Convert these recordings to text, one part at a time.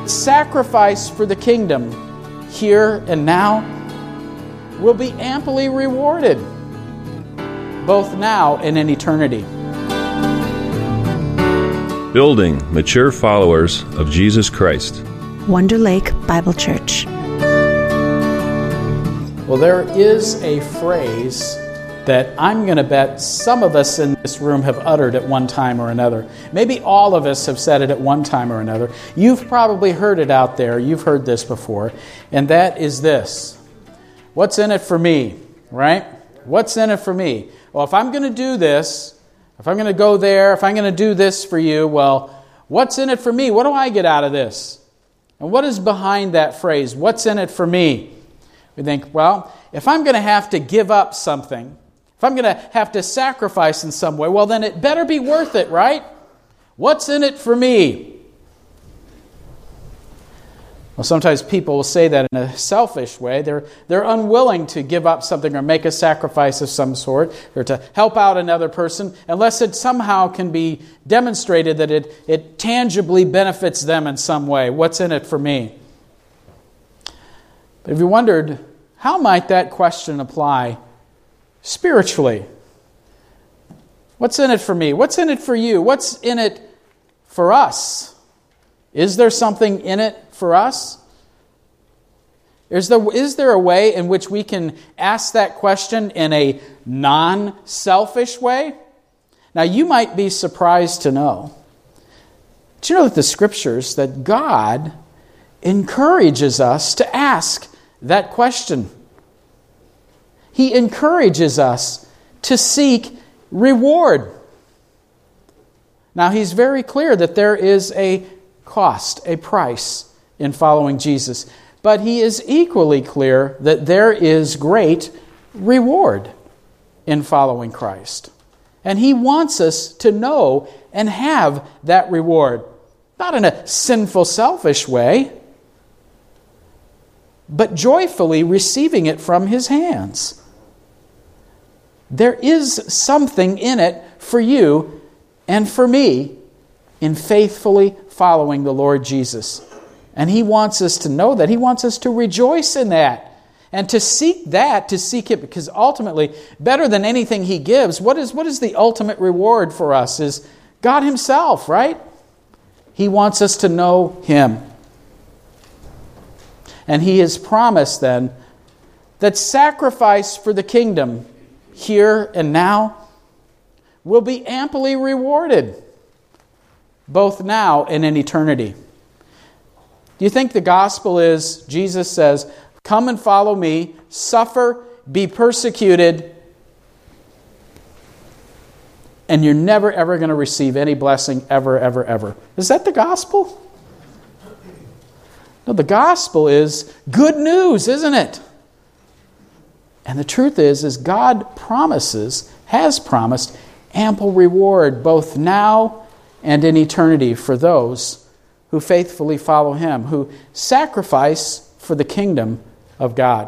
that sacrifice for the kingdom here and now will be amply rewarded, both now and in eternity. Building mature followers of Jesus Christ. Wonder Lake Bible Church. Well, there is a phrase that I'm going to bet some of us in this room have uttered at one time or another. Maybe all of us have said it at one time or another. You've probably heard it out there. You've heard this before. And that is this. What's in it for me? Right? What's in it for me? Well, if I'm going to do this, if I'm going to go there, if I'm going to do this for you, well, what's in it for me? What do I get out of this? And what is behind that phrase? What's in it for me? We think, well, if I'm going to have to give up something, if I'm going to have to sacrifice in some way, well, then it better be worth it, right? What's in it for me? Well, sometimes people will say that in a selfish way. They're unwilling to give up something or make a sacrifice of some sort or to help out another person unless it somehow can be demonstrated that it tangibly benefits them in some way. What's in it for me? But have you wondered, how might that question apply spiritually? What's in it for me? What's in it for you? What's in it for us? Is there something in it for us? Is there a way in which we can ask that question in a non-selfish way? Now, you might be surprised to know. Do you know that the Scriptures, that God encourages us to ask that question? He encourages us to seek reward. Now, He's very clear that there is a cost, a price in following Jesus. But He is equally clear that there is great reward in following Christ. And He wants us to know and have that reward. Not in a sinful, selfish way, but joyfully receiving it from His hands. There is something in it for you and for me in faithfully following the Lord Jesus. And He wants us to know that. He wants us to rejoice in that. And to seek that, to seek it, because ultimately, better than anything He gives, what is the ultimate reward for us is God Himself, right? He wants us to know Him. And He has promised then that sacrifice for the kingdom here and now will be amply rewarded, both now and in eternity. Do you think the gospel is, Jesus says, come and follow me, suffer, be persecuted, and you're never, ever going to receive any blessing ever, ever, ever? Is that the gospel? No, the gospel is good news, isn't it? And the truth is God has promised ample reward both now and in eternity for those who faithfully follow Him, who sacrifice for the kingdom of God.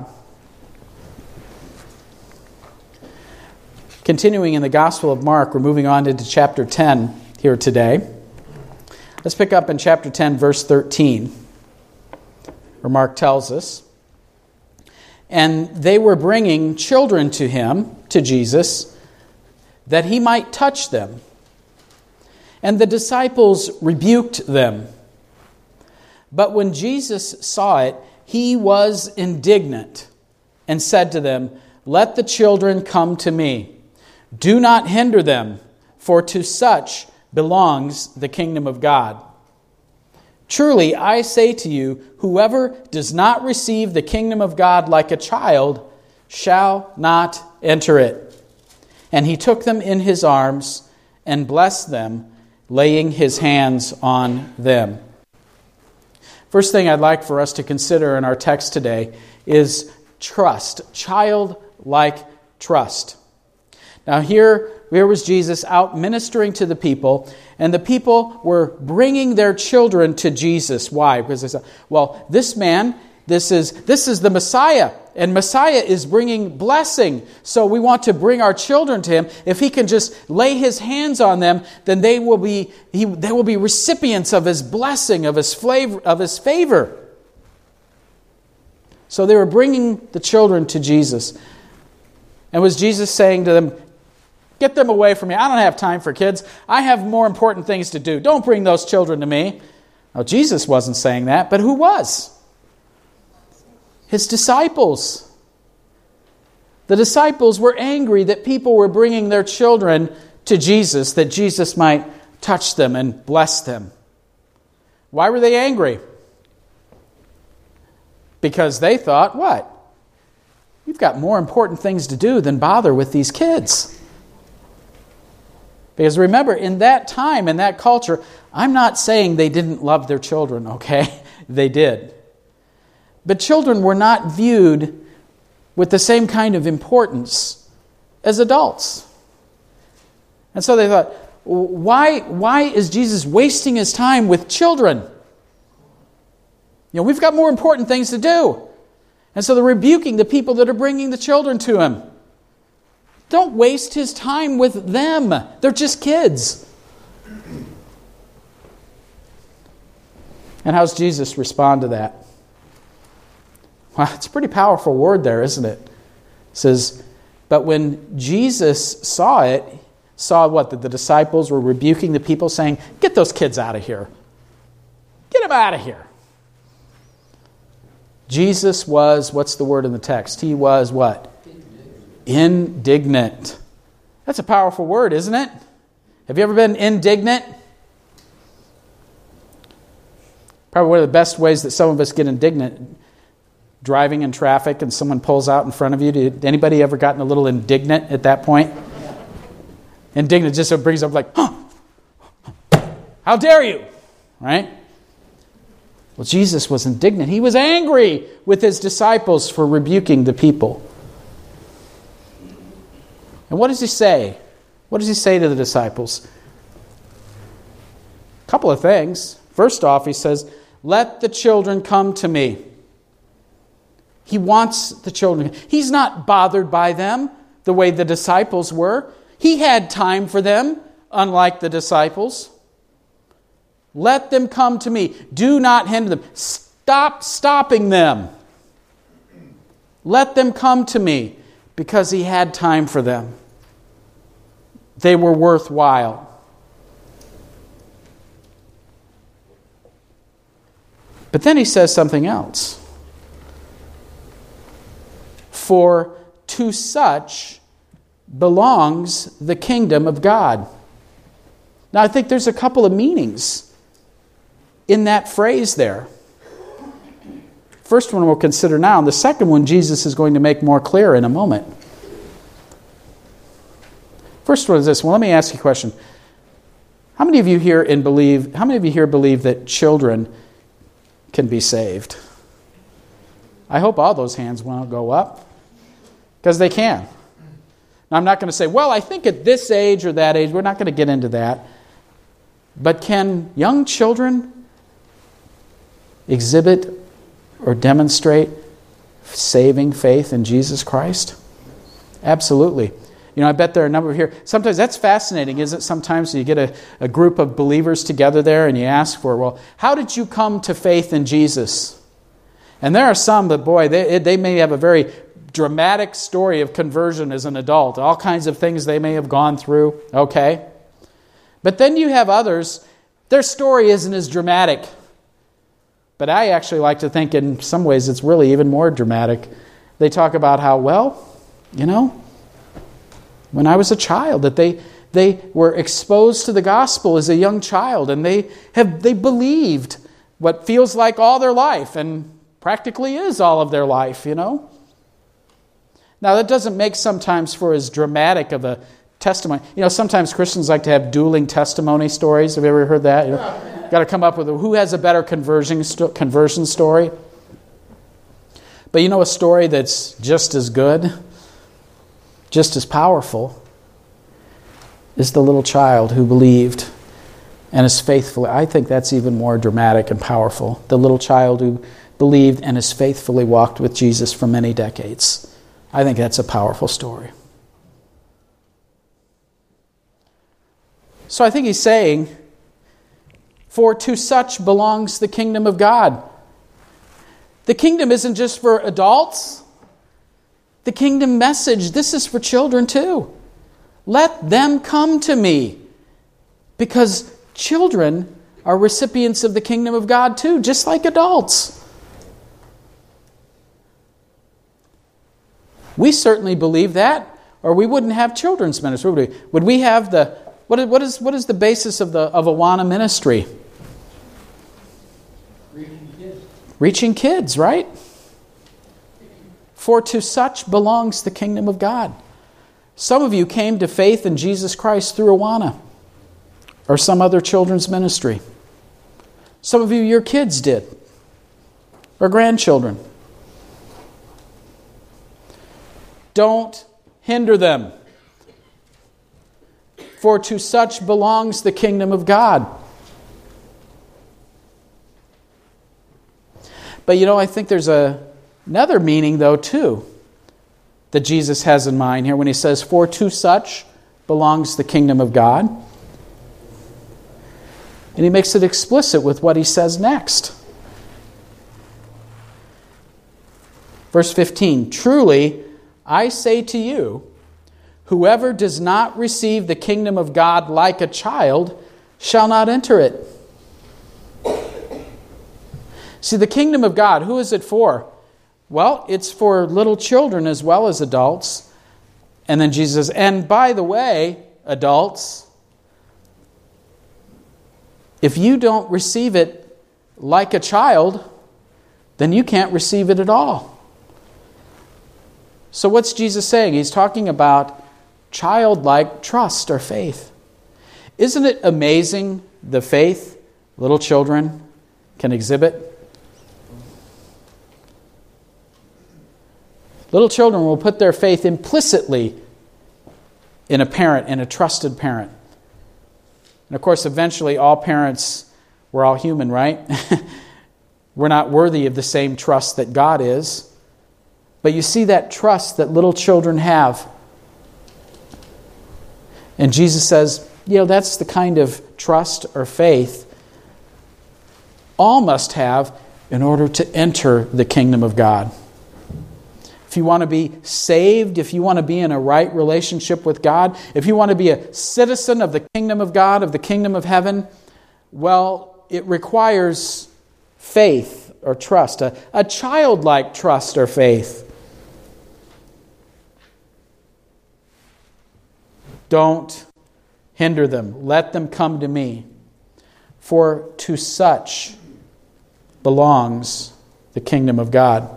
Continuing in the Gospel of Mark, we're moving on into chapter 10 here today. Let's pick up in chapter 10, verse 13, where Mark tells us, and they were bringing children to Him, to Jesus, that He might touch them. And the disciples rebuked them. But when Jesus saw it, He was indignant and said to them, let the children come to me. Do not hinder them, for to such belongs the kingdom of God. Truly, I say to you, whoever does not receive the kingdom of God like a child shall not enter it. And He took them in His arms and blessed them, laying His hands on them. First thing I'd like for us to consider in our text today is trust, childlike trust. Now here was Jesus out ministering to the people, and the people were bringing their children to Jesus. Why? Because they said, well, this man, this is the Messiah, And Messiah is bringing blessing. So we want to bring our children to him. If he can just lay his hands on them, then they will be recipients of his blessing, of his favor. So they were bringing the children to Jesus. And was Jesus saying to them, get them away from me. I don't have time for kids. I have more important things to do. Don't bring those children to me. Now, Jesus wasn't saying that, but who was? His disciples. The disciples were angry that people were bringing their children to Jesus, that Jesus might touch them and bless them. Why were they angry? Because they thought, what? You've got more important things to do than bother with these kids. Because remember, in that time, in that culture, I'm not saying they didn't love their children, okay? They did. But children were not viewed with the same kind of importance as adults. And so they thought, why is Jesus wasting his time with children? We've got more important things to do. And so they're rebuking the people that are bringing the children to him. Don't waste his time with them. They're just kids. And how's Jesus respond to that? Well, it's a pretty powerful word there, isn't it? It says, but when Jesus saw what? That the disciples were rebuking the people, saying, get those kids out of here. Get them out of here. Jesus was, what's the word in the text? He was what? Indignant. That's a powerful word, isn't it? Have you ever been indignant? Probably one of the best ways that some of us get indignant, driving in traffic and someone pulls out in front of you. Did anybody ever gotten a little indignant at that point? Indignant just brings up like, how dare you? Right? Well, Jesus was indignant. He was angry with his disciples for rebuking the people. And what does he say? What does he say to the disciples? A couple of things. First off, he says, let the children come to me. He wants the children. He's not bothered by them the way the disciples were. He had time for them, unlike the disciples. Let them come to me. Do not hinder them. Stop stopping them. Let them come to me, because he had time for them. They were worthwhile. But then he says something else. For to such belongs the kingdom of God. Now, I think there's a couple of meanings in that phrase there. First one we'll consider now, and the second one Jesus is going to make more clear in a moment. First one is this. Well, let me ask you a question. How many of you here believe that children can be saved? I hope all those hands won't go up, because they can. Now, I'm not going to say, well, I think at this age or that age, we're not going to get into that. But can young children exhibit or demonstrate saving faith in Jesus Christ? Absolutely. I bet there are a number here. Sometimes that's fascinating, isn't it? Sometimes you get a group of believers together there and you ask for, well, how did you come to faith in Jesus? And there are some that, boy, they may have a very dramatic story of conversion as an adult. All kinds of things they may have gone through. Okay. But then you have others, their story isn't as dramatic. But I actually like to think in some ways it's really even more dramatic. They talk about how, when I was a child, that they were exposed to the gospel as a young child, and they believed what feels like all their life, and practically is all of their life, Now, that doesn't make sometimes for as dramatic of a testimony. Sometimes Christians like to have dueling testimony stories. Have you ever heard that? Got to come up with who has a better conversion story. But a story that's just as good, just as powerful, is the little child who believed and is faithful. I think that's even more dramatic and powerful. The little child who believed, and has faithfully walked with Jesus for many decades. I think that's a powerful story. So I think he's saying, for to such belongs the kingdom of God. The kingdom isn't just for adults. The kingdom message, this is for children too. Let them come to me. Because children are recipients of the kingdom of God too, just like adults. We certainly believe that, or we wouldn't have children's ministry, would we? Would we have the... What is the basis of Awana ministry? Reaching kids, right? For to such belongs the kingdom of God. Some of you came to faith in Jesus Christ through Awana or some other children's ministry. Some of you, your kids did, or grandchildren. Don't hinder them. For to such belongs the kingdom of God. But I think there's another meaning, though, too, that Jesus has in mind here when he says, for to such belongs the kingdom of God. And he makes it explicit with what he says next. Verse 15, truly, I say to you, whoever does not receive the kingdom of God like a child shall not enter it. See, the kingdom of God, who is it for? Well, it's for little children as well as adults. And then Jesus, and by the way, adults, if you don't receive it like a child, then you can't receive it at all. So what's Jesus saying? He's talking about childlike trust or faith. Isn't it amazing the faith little children can exhibit? Little children will put their faith implicitly in a parent, in a trusted parent. And of course, eventually all parents, we're all human, right? We're not worthy of the same trust that God is. But you see that trust that little children have. And Jesus says, that's the kind of trust or faith all must have in order to enter the kingdom of God. If you want to be saved, if you want to be in a right relationship with God, if you want to be a citizen of the kingdom of God, of the kingdom of heaven, well, it requires faith or trust, a childlike trust or faith. Don't hinder them. Let them come to me. For to such belongs the kingdom of God.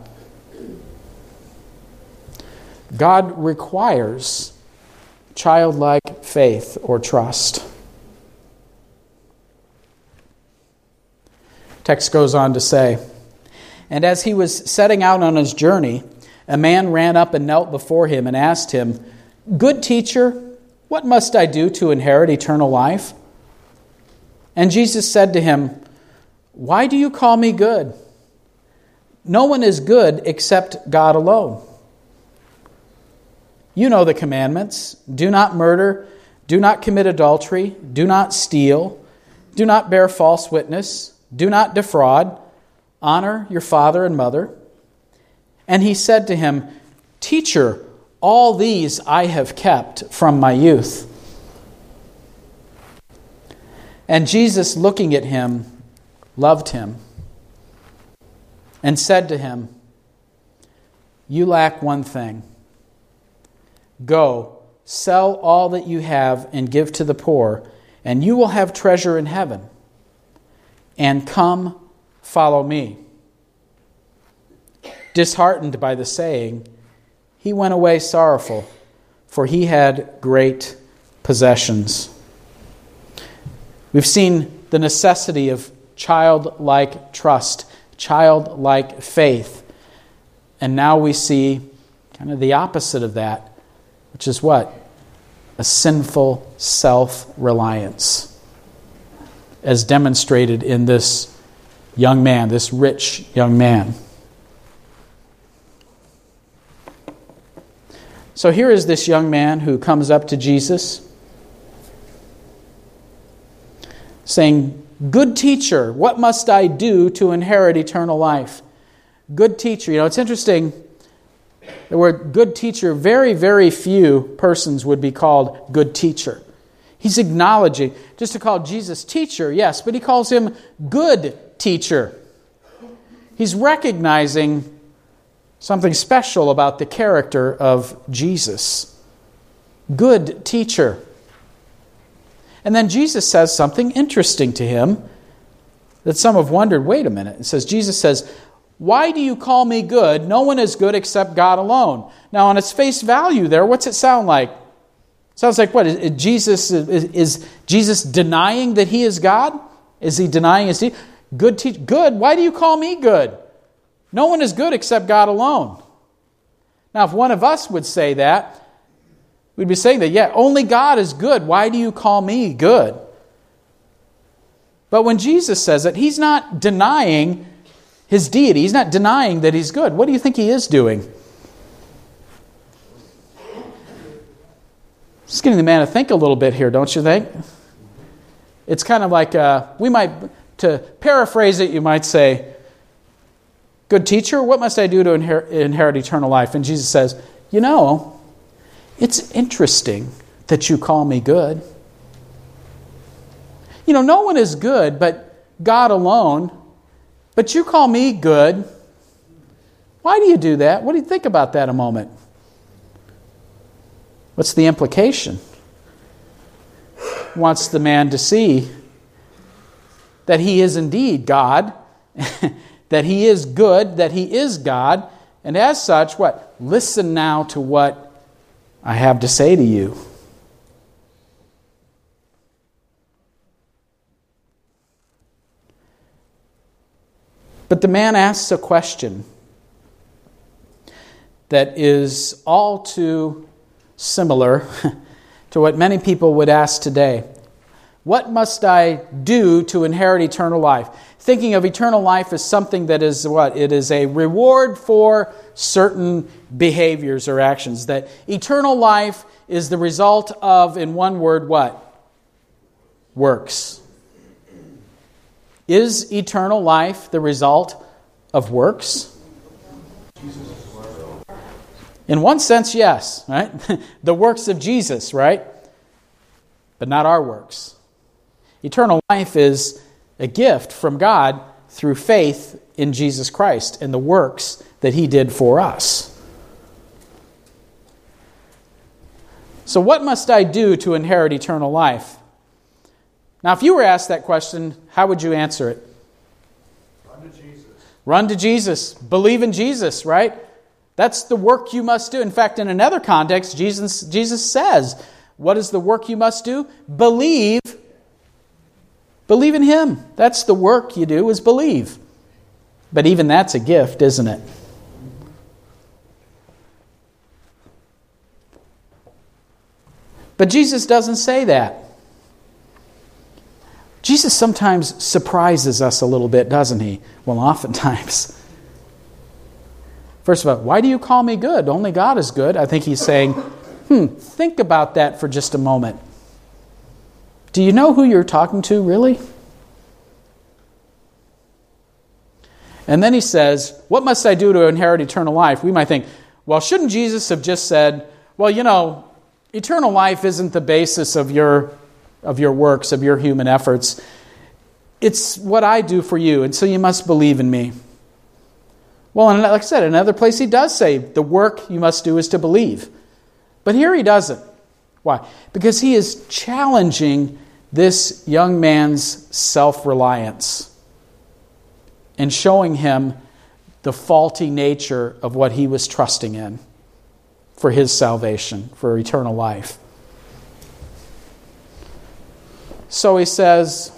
God requires childlike faith or trust. Text goes on to say, and as he was setting out on his journey, a man ran up and knelt before him and asked him, "Good teacher, what must I do to inherit eternal life?" And Jesus said to him, "Why do you call me good? No one is good except God alone. You know the commandments. Do not murder. Do not commit adultery. Do not steal. Do not bear false witness. Do not defraud. Honor your father and mother." And he said to him, "Teacher, all these I have kept from my youth." And Jesus, looking at him, loved him and said to him, "You lack one thing. Go, sell all that you have and give to the poor, and you will have treasure in heaven. And come, follow me." Disheartened by the saying, he went away sorrowful, for he had great possessions. We've seen the necessity of childlike trust, childlike faith. And now we see kind of the opposite of that, which is what? A sinful self-reliance, as demonstrated in this young man, this rich young man. So here is this young man who comes up to Jesus saying, "Good teacher, what must I do to inherit eternal life?" Good teacher. It's interesting. The word good teacher, very, very few persons would be called good teacher. He's acknowledging, just to call Jesus teacher, yes, but he calls him good teacher. He's recognizing something special about the character of Jesus. Good teacher. And then Jesus says something interesting to him that some have wondered, wait a minute. Jesus says, "Why do you call me good? No one is good except God alone." Now, on its face value there, what's it sound like? Sounds like what? Is Jesus denying that he is God? Is he denying his deity? Good? Why do you call me good? No one is good except God alone. Now, if one of us would say that, we'd be saying that, yeah, only God is good. Why do you call me good? But when Jesus says it, he's not denying his deity. He's not denying that he's good. What do you think he is doing? Just getting the man to think a little bit here, don't you think? It's kind of like, to paraphrase it, you might say, "Good teacher, what must I do to inherit eternal life?" And Jesus says, it's interesting that you call me good. No one is good but God alone. But you call me good. Why do you do that? What do you think about that a moment? What's the implication? He wants the man to see that he is indeed God, that he is good, that he is God, and as such, what? Listen now to what I have to say to you. But the man asks a question that is all too similar to what many people would ask today. What must I do to inherit eternal life? Thinking of eternal life as something that is what? It is a reward for certain behaviors or actions. That eternal life is the result of, in one word, what? Works. Is eternal life the result of works? In one sense, yes, right? The works of Jesus, right? But not our works. Eternal life is a gift from God through faith in Jesus Christ and the works that he did for us. So what must I do to inherit eternal life? Now, if you were asked that question, how would you answer it? Run to Jesus. Run to Jesus. Believe in Jesus, right? That's the work you must do. In fact, in another context, Jesus says, what is the work you must do? Believe in him. That's the work you do, is believe. But even that's a gift, isn't it? But Jesus doesn't say that. Jesus sometimes surprises us a little bit, doesn't he? Well, oftentimes. First of all, why do you call me good? Only God is good. I think he's saying, think about that for just a moment. Do you know who you're talking to, really? And then he says, what must I do to inherit eternal life? We might think, well, shouldn't Jesus have just said, well, eternal life isn't the basis of your works, of your human efforts. It's what I do for you, and so you must believe in me. Well, and like I said, in another place he does say, the work you must do is to believe. But here he doesn't. Why? Because he is challenging this young man's self-reliance and showing him the faulty nature of what he was trusting in for his salvation, for eternal life. So he says,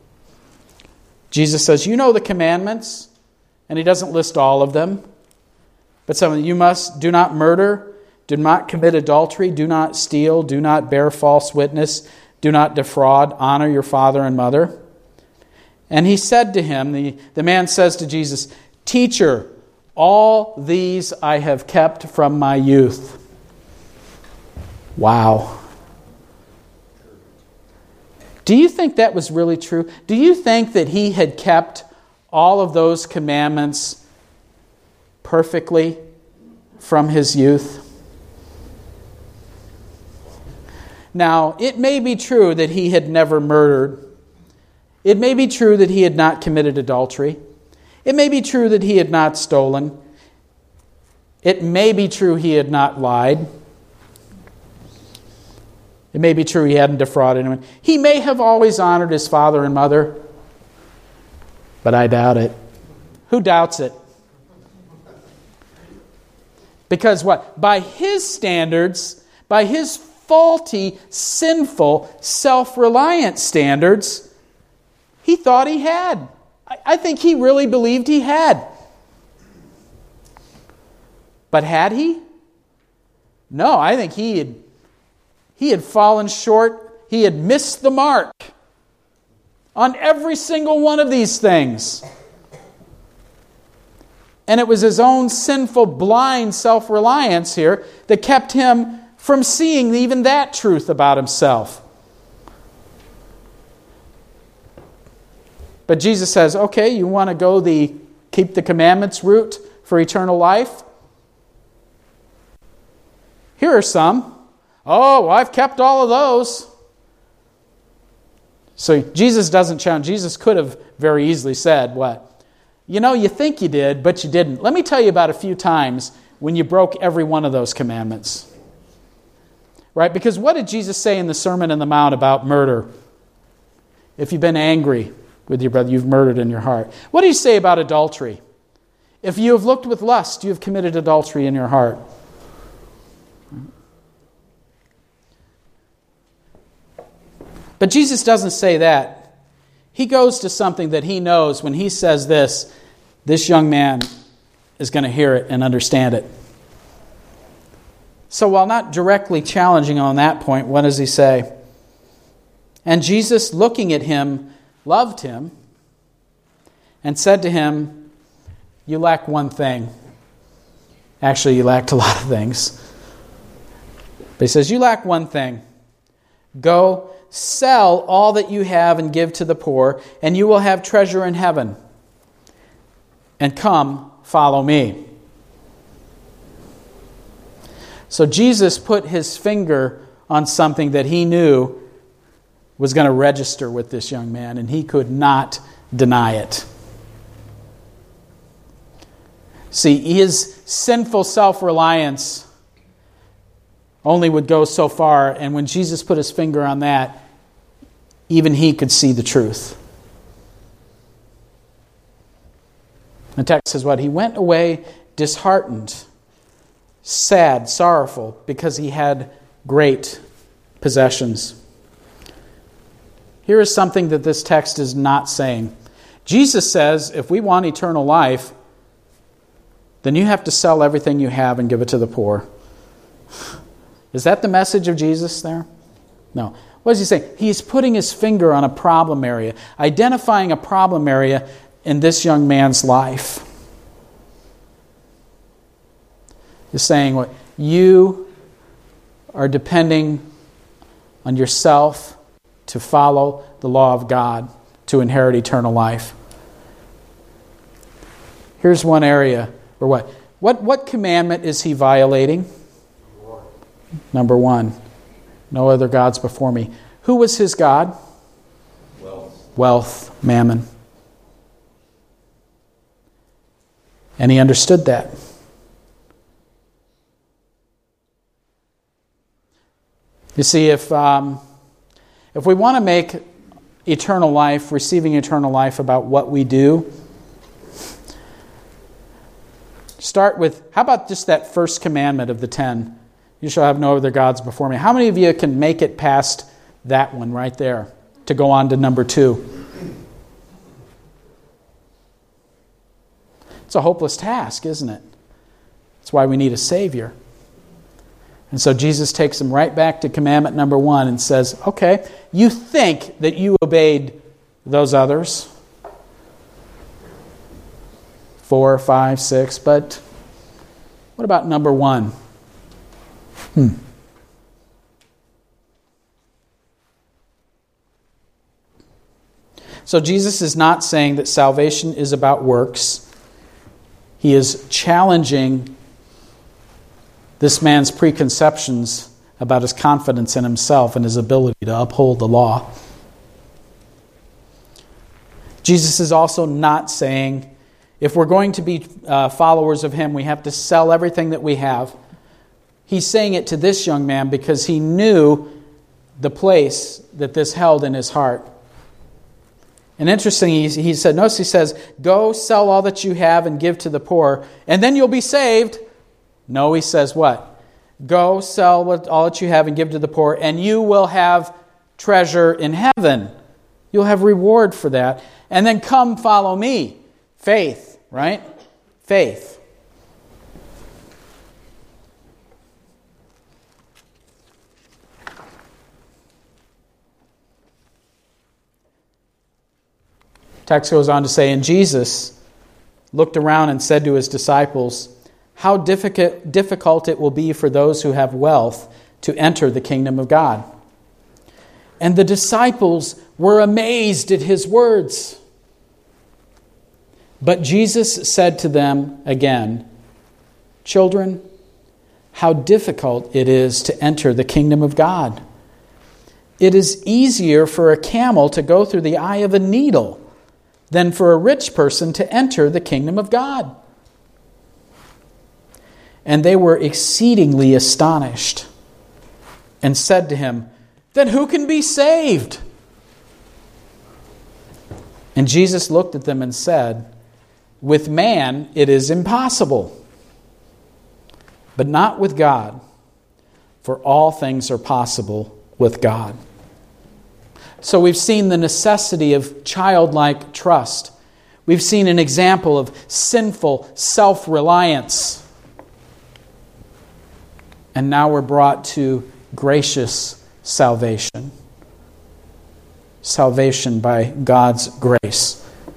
Jesus says, you know the commandments, and he doesn't list all of them, but some of them, do not murder, do not commit adultery, do not steal, do not bear false witness, do not defraud, honor your father and mother. And he said to him, the man says to Jesus, "Teacher, all these I have kept from my youth." Wow. Do you think that was really true? Do you think that he had kept all of those commandments perfectly from his youth? Now, it may be true that he had never murdered. It may be true that he had not committed adultery. It may be true that he had not stolen. It may be true he had not lied. It may be true he hadn't defrauded anyone. He may have always honored his father and mother, but I doubt it. Who doubts it? Because what? By his standards, by his faulty, sinful, self-reliant standards, he thought he had. I think he really believed he had. But had he? No, I think he had fallen short. He had missed the mark on every single one of these things. And it was his own sinful, blind self-reliance here that kept him from seeing even that truth about himself. But Jesus says, okay, you want to go the keep the commandments route for eternal life? Here are some. Oh, well, I've kept all of those. So Jesus doesn't challenge. Jesus could have very easily said, what? You know, you think you did, but you didn't. Let me tell you about a few times when you broke every one of those commandments. Right? Because what did Jesus say in the Sermon on the Mount about murder? If you've been angry with your brother, you've murdered in your heart. What did he say about adultery? If you have looked with lust, you have committed adultery in your heart. But Jesus doesn't say that. He goes to something that he knows when he says this young man is going to hear it and understand it. So while not directly challenging on that point, what does he say? And Jesus, looking at him, loved him and said to him, "You lack one thing." Actually, you lacked a lot of things. But he says, "You lack one thing. Go, sell all that you have and give to the poor, and you will have treasure in heaven. And come, follow me." So Jesus put his finger on something that he knew was going to register with this young man, and he could not deny it. See, his sinful self-reliance only would go so far, and when Jesus put his finger on that, even he could see the truth. The text says what? He went away disheartened, sad, sorrowful, because he had great possessions. Here is something that this text is not saying. Jesus says, if we want eternal life, then you have to sell everything you have and give it to the poor. Is that the message of Jesus there? No. What does he say? He's putting his finger on a problem area, identifying a problem area in this young man's life. He's saying what? You are depending on yourself to follow the law of God to inherit eternal life. Here's one area where what commandment is he violating? Number one. No other gods before me. Who was his god? Wealth, mammon. And he understood that. You see, if we want to make eternal life, receiving eternal life about what we do, start with, how about just that first commandment of the 10? You shall have no other gods before me. How many of you can make it past that one right there to go on to number 2? It's a hopeless task, isn't it? That's why we need a Savior. And so Jesus takes them right back to commandment number 1 and says, okay, you think that you obeyed those others. 4, 5, 6, but what about number 1? So Jesus is not saying that salvation is about works. He is challenging this man's preconceptions about his confidence in himself and his ability to uphold the law. Jesus is also not saying, if we're going to be followers of him, we have to sell everything that we have. He's saying it to this young man because he knew the place that this held in his heart. And interestingly, he says, go sell all that you have and give to the poor, and then you'll be saved. No, he says what? Go sell all that you have and give to the poor, and you will have treasure in heaven. You'll have reward for that. And then come follow me. Faith, right? Faith. Text goes on to say, and Jesus looked around and said to his disciples, how difficult it will be for those who have wealth to enter the kingdom of God. And the disciples were amazed at his words. But Jesus said to them again, children, how difficult it is to enter the kingdom of God. It is easier for a camel to go through the eye of a needle than for a rich person to enter the kingdom of God. And they were exceedingly astonished and said to him, then who can be saved? And Jesus looked at them and said, with man it is impossible, but not with God, for all things are possible with God. So we've seen the necessity of childlike trust. We've seen an example of sinful self-reliance. And now we're brought to gracious salvation. Salvation by God's grace.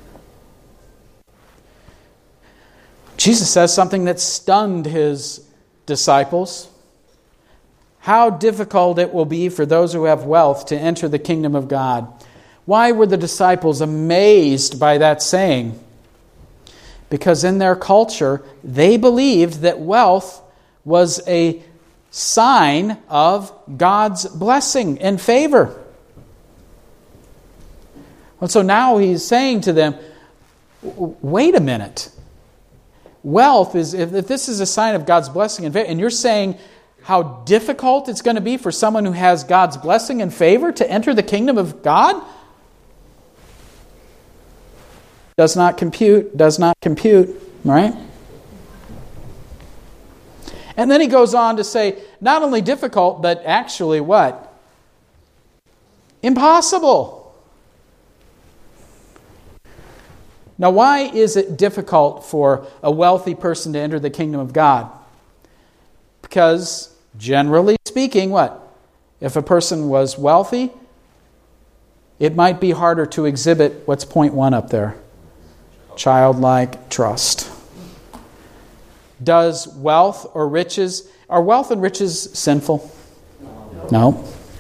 Jesus says something that stunned his disciples. How difficult it will be for those who have wealth to enter the kingdom of God. Why were the disciples amazed by that saying? Because in their culture, they believed that wealth was a sign of God's blessing and favor. And so now he's saying to them, wait a minute. Wealth is, if this is a sign of God's blessing and favor, and you're saying how difficult it's going to be for someone who has God's blessing and favor to enter the kingdom of God? Does not compute, right? And then he goes on to say, not only difficult, but actually what? Impossible. Now, why is it difficult for a wealthy person to enter the kingdom of God? Because, generally speaking, what? If a person was wealthy, it might be harder to exhibit, what's point 1 up there? Childlike trust. Does wealth or riches, are wealth and riches sinful? No.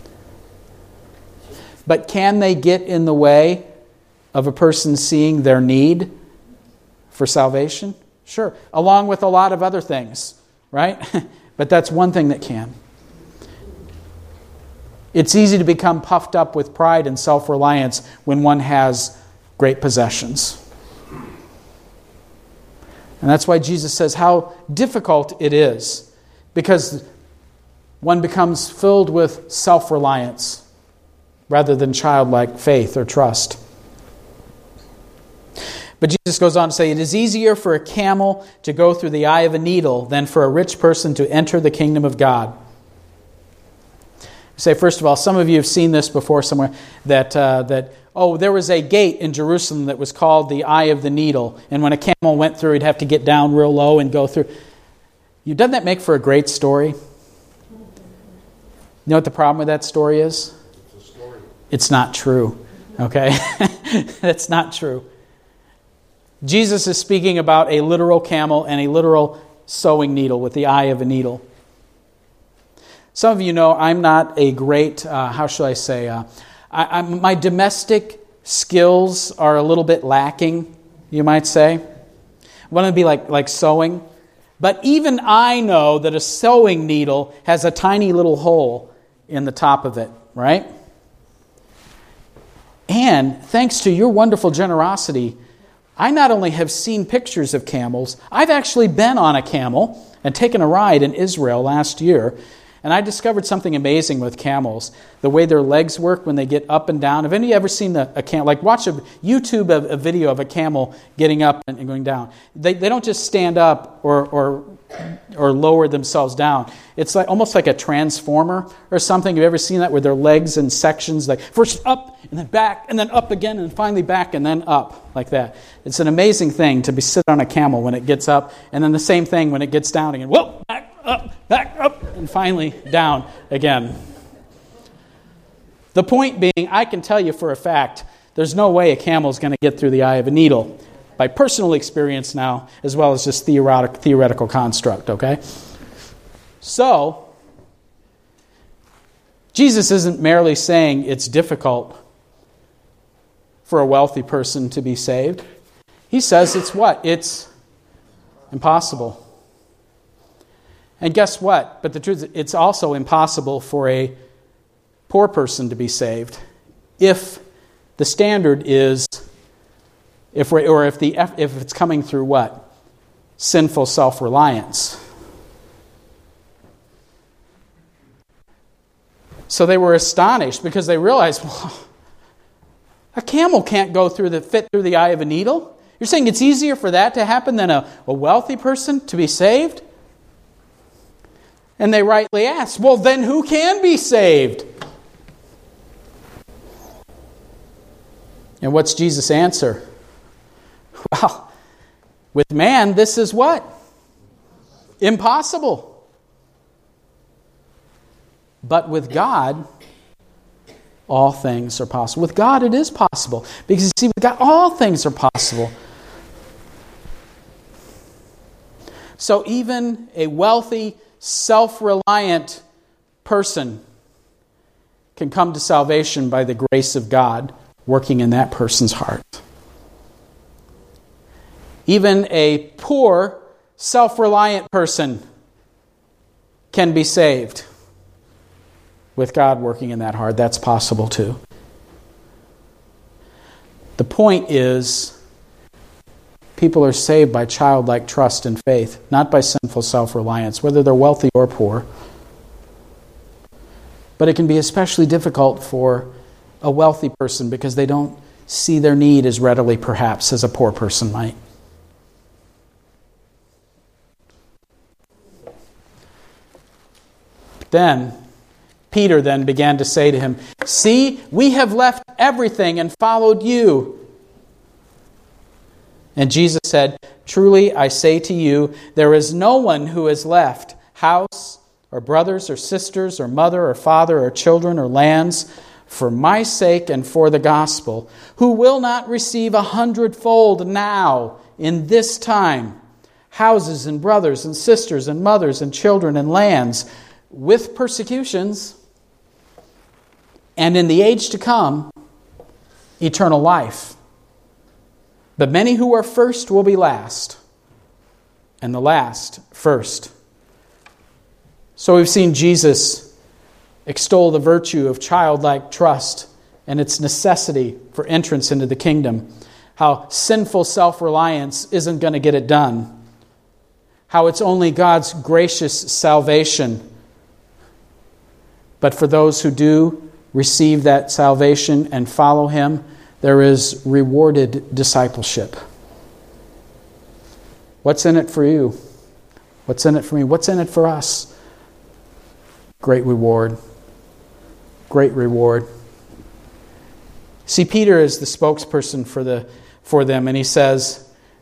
But can they get in the way of a person seeing their need for salvation? Sure. Along with a lot of other things, right? But that's one thing that can. It's easy to become puffed up with pride and self-reliance when one has great possessions. And that's why Jesus says how difficult it is, because one becomes filled with self-reliance rather than childlike faith or trust. But Jesus goes on to say, it is easier for a camel to go through the eye of a needle than for a rich person to enter the kingdom of God. Say, first of all, some of you have seen this before somewhere, that there was a gate in Jerusalem that was called the Eye of the Needle, and when a camel went through, he'd have to get down real low and go through. Doesn't that make for a great story? You know what the problem with that story is? It's a story. It's not true, okay? That's not true. Jesus is speaking about a literal camel and a literal sewing needle with the eye of a needle. Some of you know I'm not a great, my domestic skills are a little bit lacking, you might say. I want to be like sewing. But even I know that a sewing needle has a tiny little hole in the top of it, right? And thanks to your wonderful generosity, I not only have seen pictures of camels, I've actually been on a camel and taken a ride in Israel last year. And I discovered something amazing with camels, the way their legs work when they get up and down. Have any of you ever seen a camel? Like watch a video of a camel getting up and going down. They don't just stand up or lower themselves down. It's like almost like a transformer or something. Have you ever seen that where their legs in sections, like first up and then back and then up again and finally back and then up like that? It's an amazing thing to be sit on a camel when it gets up, and then the same thing when it gets down again. Whoa, back up, and finally down again. The point being, I can tell you for a fact, there's no way a camel is going to get through the eye of a needle, by personal experience now, as well as just theoretical construct, okay? So, Jesus isn't merely saying it's difficult for a wealthy person to be saved. He says it's what? It's impossible. And guess what? But the truth is, it's also impossible for a poor person to be saved if the standard is, if it's coming through what? Sinful self-reliance. So they were astonished because they realized, well, a camel can't fit through the eye of a needle? You're saying it's easier for that to happen than a wealthy person to be saved? And they rightly ask, well, then who can be saved? And what's Jesus' answer? Well, with man, this is what? Impossible. But with God, all things are possible. With God, it is possible. Because you see, with God, all things are possible. So even a wealthy, self-reliant person can come to salvation by the grace of God working in that person's heart. Even a poor, self-reliant person can be saved with God working in that heart. That's possible too. The point is, people are saved by childlike trust and faith, not by sinful self-reliance, whether they're wealthy or poor. But it can be especially difficult for a wealthy person because they don't see their need as readily, perhaps, as a poor person might. Then, Peter then began to say to him, "See, we have left everything and followed you." And Jesus said, "Truly I say to you, there is no one who has left house or brothers or sisters or mother or father or children or lands for my sake and for the gospel, who will not receive 100-fold now in this time, houses and brothers and sisters and mothers and children and lands, with persecutions, and in the age to come, eternal life. But many who are first will be last, and the last first." So we've seen Jesus extol the virtue of childlike trust and its necessity for entrance into the kingdom. How sinful self-reliance isn't going to get it done. How it's only God's gracious salvation. But for those who do receive that salvation and follow Him, there is rewarded discipleship. What's in it for you? What's in it for me? What's in it for us? Great reward. Great reward. See, Peter is the spokesperson for them, and he says,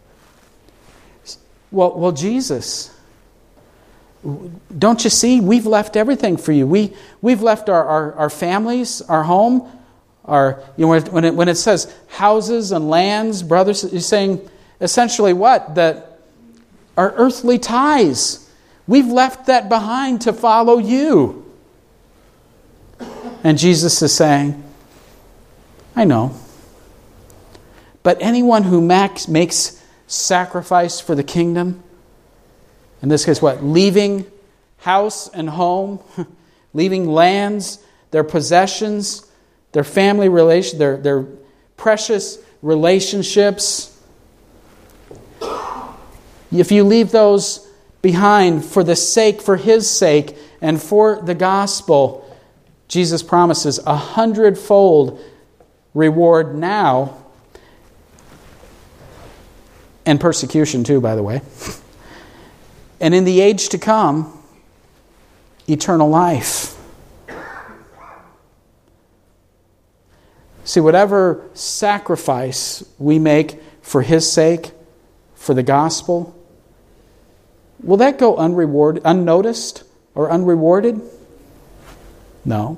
Well, Jesus, don't you see? We've left everything for you. We've left our families, our home, when it says houses and lands, brothers, he's saying, essentially what? That our earthly ties. We've left that behind to follow you. And Jesus is saying, I know. But anyone who makes sacrifice for the kingdom, in this case what? Leaving house and home, leaving lands, their possessions, their family relations, their precious relationships. If you leave those behind for His sake, and for the gospel, Jesus promises 100-fold reward now, and persecution too, by the way. And in the age to come, eternal life. See, whatever sacrifice we make for His sake, for the gospel, will that go unnoticed or unrewarded? No.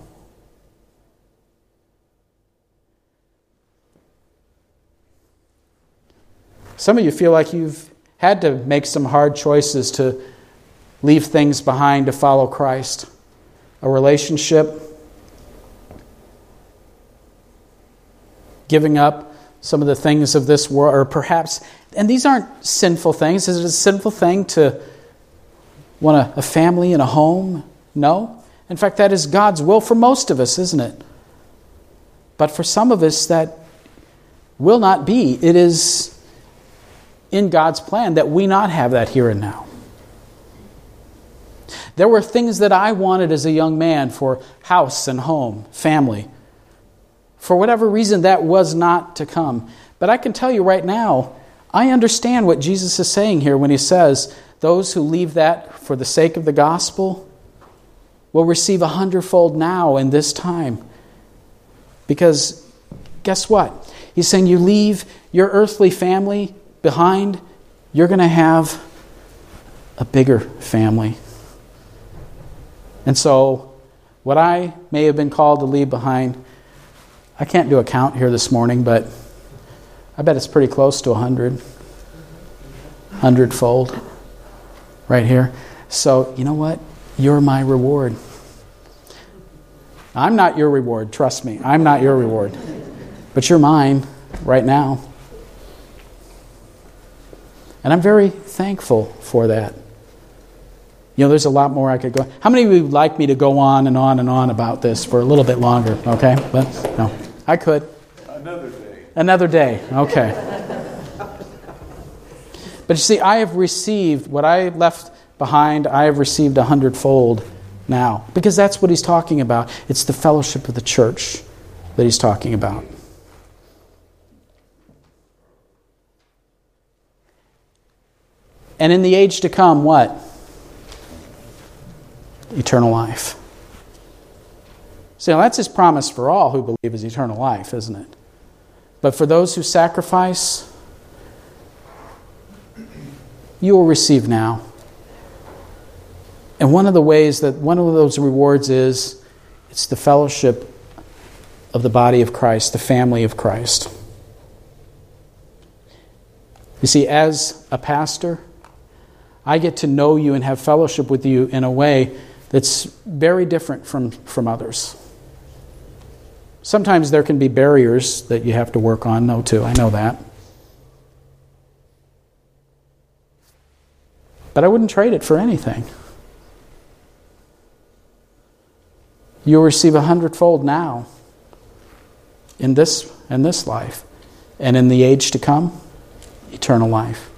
Some of you feel like you've had to make some hard choices to leave things behind to follow Christ. A relationship, giving up some of the things of this world, or perhaps, and these aren't sinful things. Is it a sinful thing to want a family and a home? No. In fact, that is God's will for most of us, isn't it? But for some of us, that will not be. It is in God's plan that we not have that here and now. There were things that I wanted as a young man for house and home, family. For whatever reason, that was not to come. But I can tell you right now, I understand what Jesus is saying here when He says, those who leave that for the sake of the gospel will receive 100-fold now in this time. Because guess what? He's saying you leave your earthly family behind, you're going to have a bigger family. And so, what I may have been called to leave behind, I can't do a count here this morning, but I bet it's pretty close to 100-fold right here. So, you know what? You're my reward. I'm not your reward, trust me. I'm not your reward. But you're mine right now. And I'm very thankful for that. You know, there's a lot more I could go. How many of you would like me to go on and on and on about this for a little bit longer? Okay? But no, I could. Another day. Okay. But you see, I have received what I left behind. I have received 100-fold now. Because that's what He's talking about. It's the fellowship of the church that He's talking about. And in the age to come, what? Eternal life. So that's His promise for all who believe is eternal life, isn't it? But for those who sacrifice, you will receive now. And one of those rewards is, it's the fellowship of the body of Christ, the family of Christ. You see, as a pastor, I get to know you and have fellowship with you in a way that's very different from others. Sometimes there can be barriers that you have to work on, though, too. I know that. But I wouldn't trade it for anything. You'll receive 100-fold now in this life, and in the age to come, eternal life.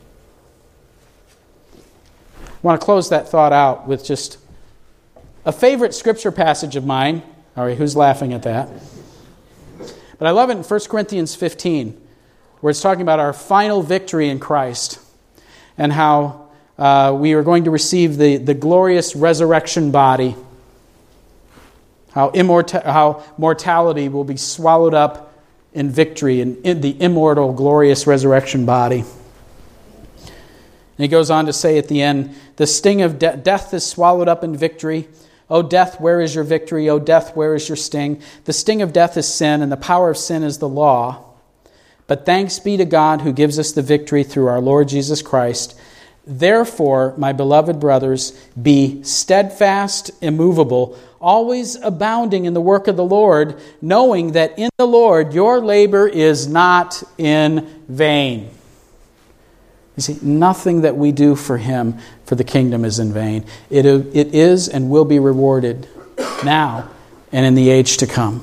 I want to close that thought out with just a favorite scripture passage of mine. All right, who's laughing at that? But I love it in 1 Corinthians 15, where it's talking about our final victory in Christ and how we are going to receive the glorious resurrection body, how mortality will be swallowed up in victory in the immortal, glorious resurrection body. And he goes on to say at the end, the sting of death is swallowed up in victory. O death, where is your victory? O death, where is your sting? The sting of death is sin, and the power of sin is the law. But thanks be to God who gives us the victory through our Lord Jesus Christ. Therefore, my beloved brothers, be steadfast, immovable, always abounding in the work of the Lord, knowing that in the Lord your labor is not in vain. You see, nothing that we do for Him, for the kingdom, is in vain. It is and will be rewarded now and in the age to come.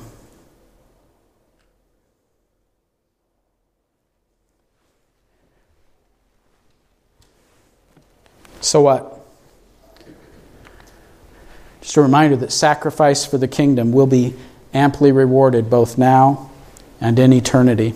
So what? Just a reminder that sacrifice for the kingdom will be amply rewarded both now and in eternity.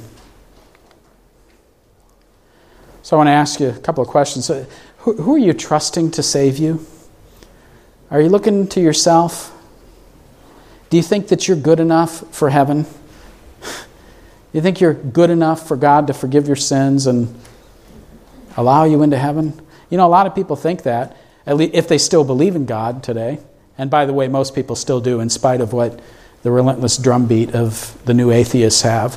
So I want to ask you a couple of questions. Who are you trusting to save you? Are you looking to yourself? Do you think that you're good enough for heaven? You think you're good enough for God to forgive your sins and allow you into heaven? You know, a lot of people think that, at least if they still believe in God today. And by the way, most people still do, in spite of what the relentless drumbeat of the new atheists have.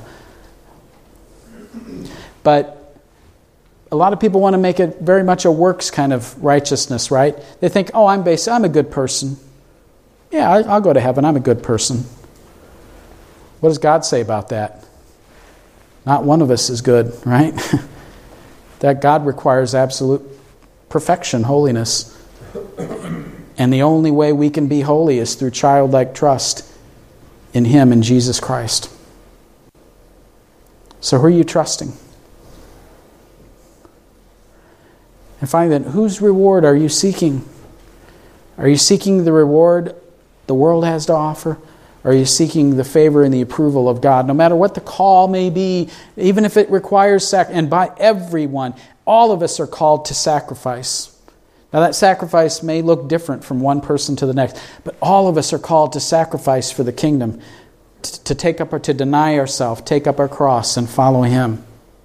But a lot of people want to make it very much a works kind of righteousness, right? They think, oh, I'm a good person. Yeah, I'll go to heaven. I'm a good person. What does God say about that? Not one of us is good, right? That God requires absolute perfection, holiness. And the only way we can be holy is through childlike trust in Him, in Jesus Christ. So who are you trusting? And finally, then, whose reward are you seeking? Are you seeking the reward the world has to offer? Or are you seeking the favor and the approval of God? No matter what the call may be, even if it requires and by everyone, all of us are called to sacrifice. Now that sacrifice may look different from one person to the next, but all of us are called to sacrifice for the kingdom, to take up or to deny ourselves, take up our cross and follow Him.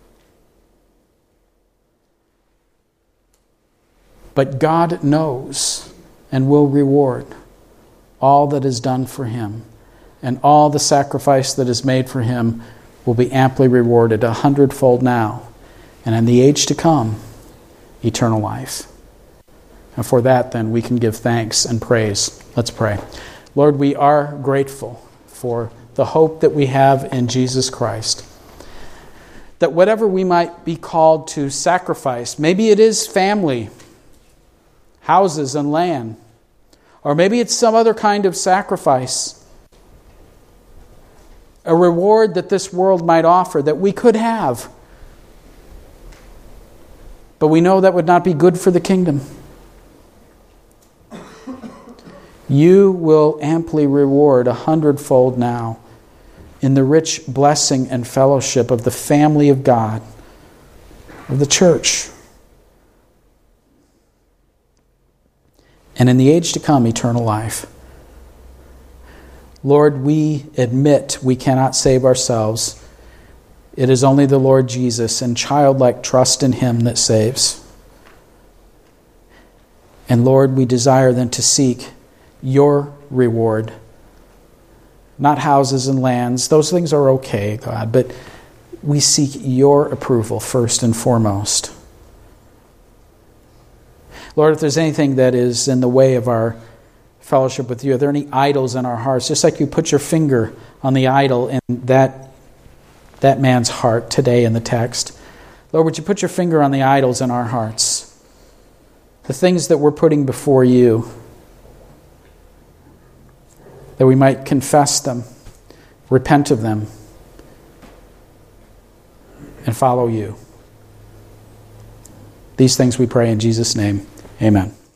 But God knows and will reward all that is done for Him, and all the sacrifice that is made for Him will be amply rewarded 100-fold now, and in the age to come, eternal life. And for that, then, we can give thanks and praise. Let's pray. Lord, we are grateful for the hope that we have in Jesus Christ. That whatever we might be called to sacrifice, maybe it is family, houses and land, or maybe it's some other kind of sacrifice, a reward that this world might offer that we could have. But we know that would not be good for the kingdom. You will amply reward 100-fold now in the rich blessing and fellowship of the family of God, of the church, and in the age to come, eternal life. Lord, we admit we cannot save ourselves. It is only the Lord Jesus and childlike trust in Him that saves. And Lord, we desire then to seek Your reward. Not houses and lands. Those things are okay, God, but we seek Your approval first and foremost. Lord, if there's anything that is in the way of our fellowship with You, are there any idols in our hearts? Just like You put Your finger on the idol in that man's heart today in the text. Lord, would You put Your finger on the idols in our hearts? The things that we're putting before You, that we might confess them, repent of them, and follow You. These things we pray in Jesus' name. Amen.